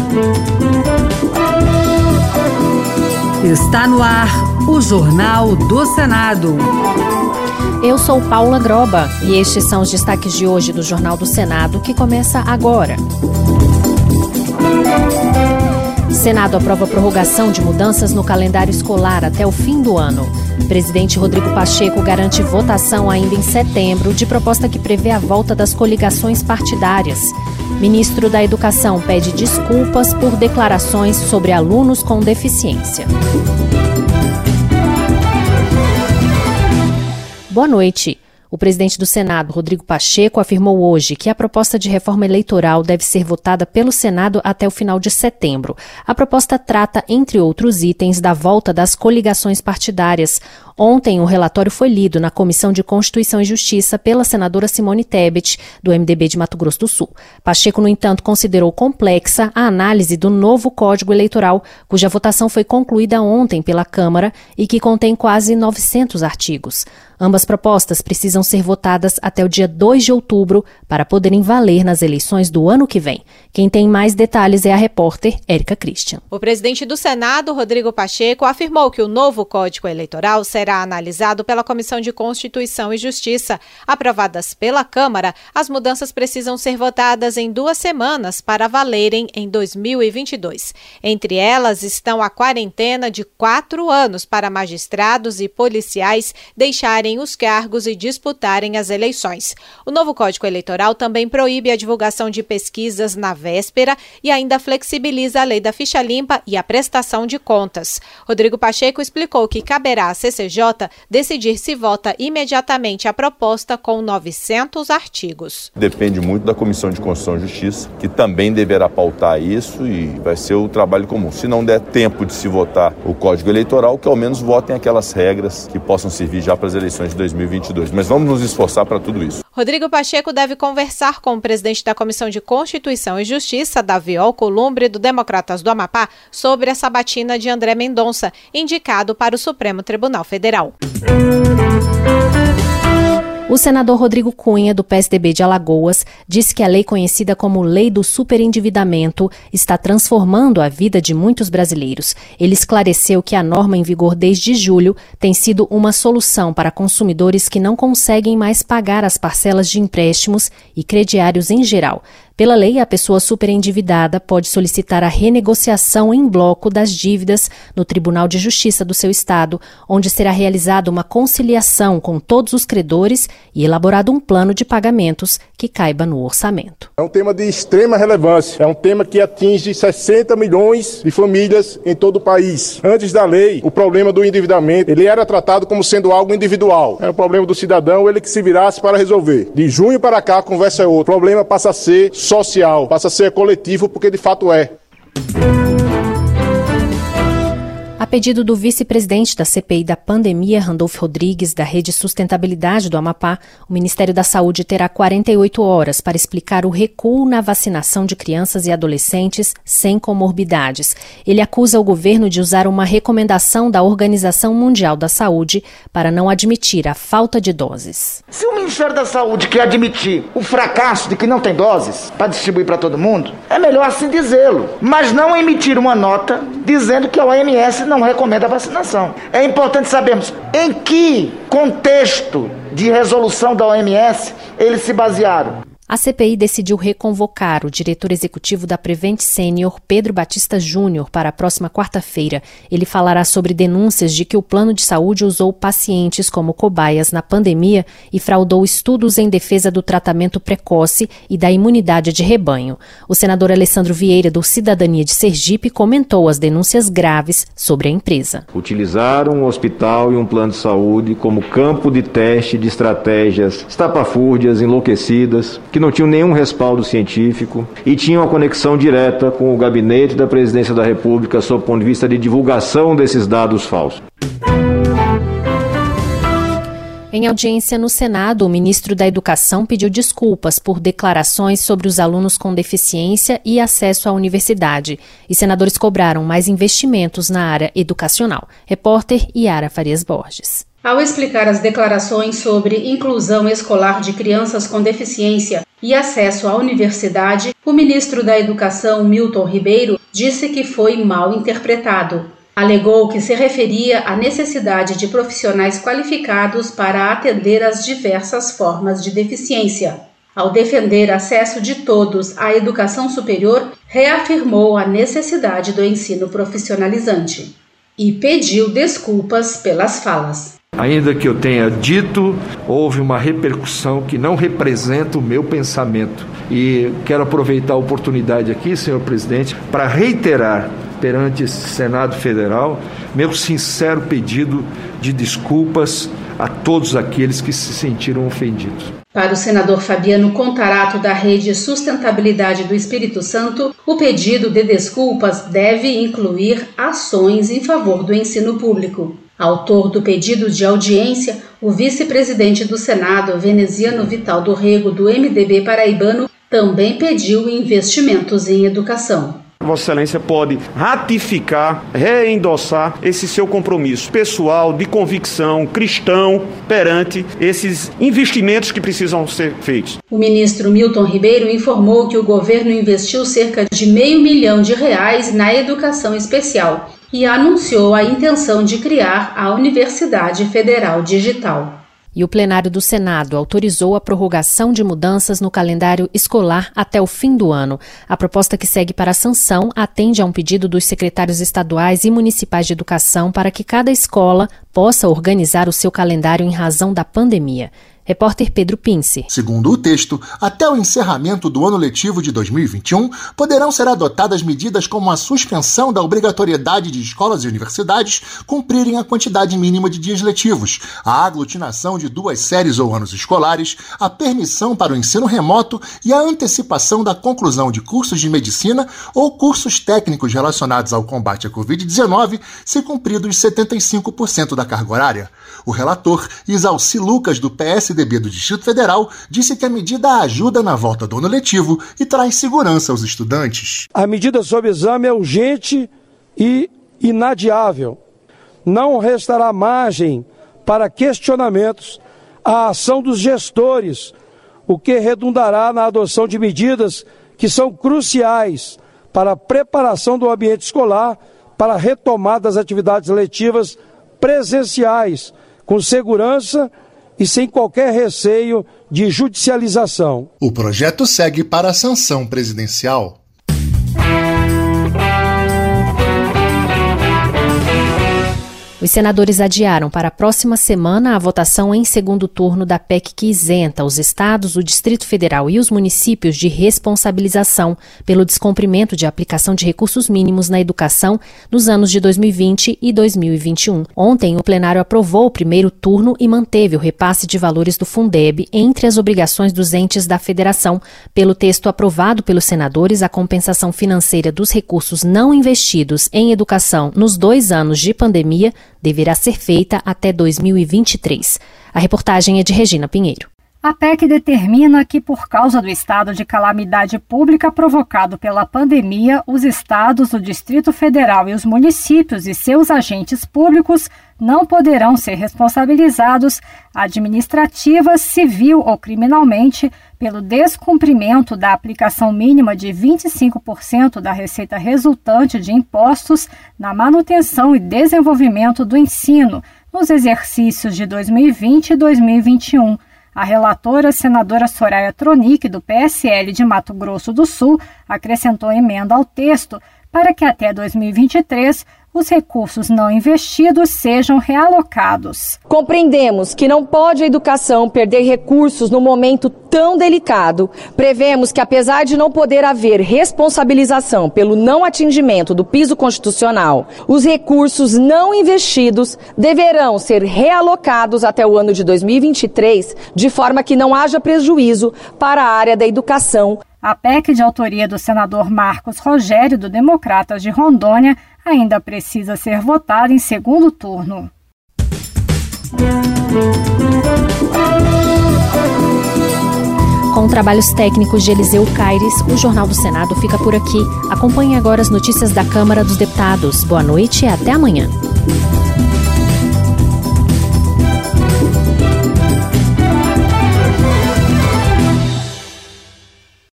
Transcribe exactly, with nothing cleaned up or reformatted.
Está no ar o Jornal do Senado. Eu sou Paula Groba e estes são os destaques de hoje do Jornal do Senado, que começa agora. Senado aprova a prorrogação de mudanças no calendário escolar até o fim do ano. Presidente Rodrigo Pacheco garante votação ainda em setembro de proposta que prevê a volta das coligações partidárias. Ministro da Educação pede desculpas por declarações sobre alunos com deficiência. Boa noite. O presidente do Senado, Rodrigo Pacheco, afirmou hoje que a proposta de reforma eleitoral deve ser votada pelo Senado até o final de setembro. A proposta trata, entre outros itens, da volta das coligações partidárias. Ontem, o relatório foi lido na Comissão de Constituição e Justiça pela senadora Simone Tebet, do M D B de Mato Grosso do Sul. Pacheco, no entanto, considerou complexa a análise do novo Código Eleitoral, cuja votação foi concluída ontem pela Câmara e que contém quase novecentos artigos. Ambas propostas precisam ser votadas até o dia dois de outubro para poderem valer nas eleições do ano que vem. Quem tem mais detalhes é a repórter Érica Christian. O presidente do Senado, Rodrigo Pacheco, afirmou que o novo Código Eleitoral será analisado pela Comissão de Constituição e Justiça. Aprovadas pela Câmara, as mudanças precisam ser votadas em duas semanas para valerem em dois mil e vinte e dois. Entre elas estão a quarentena de quatro anos para magistrados e policiais deixarem os cargos e disputarem as eleições. O novo Código Eleitoral também proíbe a divulgação de pesquisas na véspera e ainda flexibiliza a lei da ficha limpa e a prestação de contas. Rodrigo Pacheco explicou que caberá à C C J decidir se vota imediatamente a proposta com novecentos artigos. Depende muito da Comissão de Constituição e Justiça, que também deverá pautar isso e vai ser o trabalho comum. Se não der tempo de se votar o Código Eleitoral, que ao menos votem aquelas regras que possam servir já para as eleições de dois mil e vinte e dois. Mas vamos nos esforçar para tudo isso. Rodrigo Pacheco deve conversar com o presidente da Comissão de Constituição e Justiça, Davi Alcolumbre, do Democratas do Amapá, sobre a sabatina de André Mendonça, indicado para o Supremo Tribunal Federal. O senador Rodrigo Cunha, do P S D B de Alagoas, disse que a lei conhecida como Lei do Superendividamento está transformando a vida de muitos brasileiros. Ele esclareceu que a norma em vigor desde julho tem sido uma solução para consumidores que não conseguem mais pagar as parcelas de empréstimos e crediários em geral. Pela lei, a pessoa superendividada pode solicitar a renegociação em bloco das dívidas no Tribunal de Justiça do seu estado, onde será realizada uma conciliação com todos os credores e elaborado um plano de pagamentos que caiba no orçamento. É um tema de extrema relevância, é um tema que atinge sessenta milhões de famílias em todo o país. Antes da lei, o problema do endividamento, ele era tratado como sendo algo individual. É o problema do cidadão, ele que se virasse para resolver. De junho para cá, a conversa é outra. O problema passa a ser social, passa a ser coletivo, porque de fato é. A pedido do vice-presidente da C P I da pandemia, Randolfo Rodrigues, da Rede Sustentabilidade do Amapá, o Ministério da Saúde terá quarenta e oito horas para explicar o recuo na vacinação de crianças e adolescentes sem comorbidades. Ele acusa o governo de usar uma recomendação da Organização Mundial da Saúde para não admitir a falta de doses. Se o Ministério da Saúde quer admitir o fracasso de que não tem doses para distribuir para todo mundo, é melhor assim dizê-lo, mas não emitir uma nota dizendo que a O M S não recomenda a vacinação. É importante sabermos em que contexto de resolução da O M S eles se basearam. A C P I decidiu reconvocar o diretor executivo da Prevent Senior, Pedro Batista Júnior, para a próxima quarta-feira. Ele falará sobre denúncias de que o plano de saúde usou pacientes como cobaias na pandemia e fraudou estudos em defesa do tratamento precoce e da imunidade de rebanho. O senador Alessandro Vieira, do Cidadania de Sergipe, comentou as denúncias graves sobre a empresa. Utilizaram um hospital e um plano de saúde como campo de teste de estratégias estapafúrdias, enlouquecidas, que não tinham nenhum respaldo científico e tinham a conexão direta com o gabinete da Presidência da República sob o ponto de vista de divulgação desses dados falsos. Em audiência no Senado, o ministro da Educação pediu desculpas por declarações sobre os alunos com deficiência e acesso à universidade. E senadores cobraram mais investimentos na área educacional. Repórter Yara Farias Borges. Ao explicar as declarações sobre inclusão escolar de crianças com deficiência, e acesso à universidade, o ministro da Educação, Milton Ribeiro, disse que foi mal interpretado. Alegou que se referia à necessidade de profissionais qualificados para atender às diversas formas de deficiência. Ao defender acesso de todos à educação superior, reafirmou a necessidade do ensino profissionalizante e pediu desculpas pelas falas. Ainda que eu tenha dito, houve uma repercussão que não representa o meu pensamento. E quero aproveitar a oportunidade aqui, senhor presidente, para reiterar perante esse Senado Federal meu sincero pedido de desculpas a todos aqueles que se sentiram ofendidos. Para o senador Fabiano Contarato, da Rede Sustentabilidade do Espírito Santo, o pedido de desculpas deve incluir ações em favor do ensino público. Autor do pedido de audiência, o vice-presidente do Senado, Veneziano Vital do Rego, do M D B paraibano, também pediu investimentos em educação. Vossa Excelência pode ratificar, reendossar esse seu compromisso pessoal, de convicção, cristão, perante esses investimentos que precisam ser feitos. O ministro Milton Ribeiro informou que o governo investiu cerca de meio milhão de reais na educação especial e anunciou a intenção de criar a Universidade Federal Digital. E o plenário do Senado autorizou a prorrogação de mudanças no calendário escolar até o fim do ano. A proposta que segue para a sanção atende a um pedido dos secretários estaduais e municipais de educação para que cada escola possa organizar o seu calendário em razão da pandemia. Repórter Pedro Pince. Segundo o texto, até o encerramento do ano letivo de dois mil e vinte e um, poderão ser adotadas medidas como a suspensão da obrigatoriedade de escolas e universidades cumprirem a quantidade mínima de dias letivos, a aglutinação de duas séries ou anos escolares, a permissão para o ensino remoto e a antecipação da conclusão de cursos de medicina ou cursos técnicos relacionados ao combate à covid dezenove, se cumpridos setenta e cinco por cento da carga horária. O relator, Isalci Lucas, do P S D B do Distrito Federal, disse que a medida ajuda na volta do ano letivo e traz segurança aos estudantes. A medida sob exame é urgente e inadiável. Não restará margem para questionamentos à ação dos gestores, o que redundará na adoção de medidas que são cruciais para a preparação do ambiente escolar para a retomada das atividades letivas presenciais, com segurança e sem qualquer receio de judicialização. O projeto segue para a sanção presidencial. Os senadores adiaram para a próxima semana a votação em segundo turno da P E C que isenta os estados, o Distrito Federal e os municípios de responsabilização pelo descumprimento de aplicação de recursos mínimos na educação nos anos de dois mil e vinte e dois mil e vinte e um. Ontem, o plenário aprovou o primeiro turno e manteve o repasse de valores do Fundeb entre as obrigações dos entes da federação. Pelo texto aprovado pelos senadores, a compensação financeira dos recursos não investidos em educação nos dois anos de pandemia deverá ser feita até dois mil e vinte e três. A reportagem é de Regina Pinheiro. A P E C determina que, por causa do estado de calamidade pública provocado pela pandemia, os estados, o Distrito Federal e os municípios e seus agentes públicos não poderão ser responsabilizados administrativa, civil ou criminalmente pelo descumprimento da aplicação mínima de vinte e cinco por cento da receita resultante de impostos na manutenção e desenvolvimento do ensino nos exercícios de dois mil e vinte e dois mil e vinte e um. A relatora, senadora Soraya Tronic, do P S L de Mato Grosso do Sul, acrescentou emenda ao texto para que até dois mil e vinte e três os recursos não investidos sejam realocados. Compreendemos que não pode a educação perder recursos num momento tão delicado. Prevemos que, apesar de não poder haver responsabilização pelo não atingimento do piso constitucional, os recursos não investidos deverão ser realocados até o ano de dois mil e vinte e três, de forma que não haja prejuízo para a área da educação. A P E C de autoria do senador Marcos Rogério, do Democratas de Rondônia, ainda precisa ser votada em segundo turno. Com trabalhos técnicos de Eliseu Caires, o Jornal do Senado fica por aqui. Acompanhe agora as notícias da Câmara dos Deputados. Boa noite e até amanhã.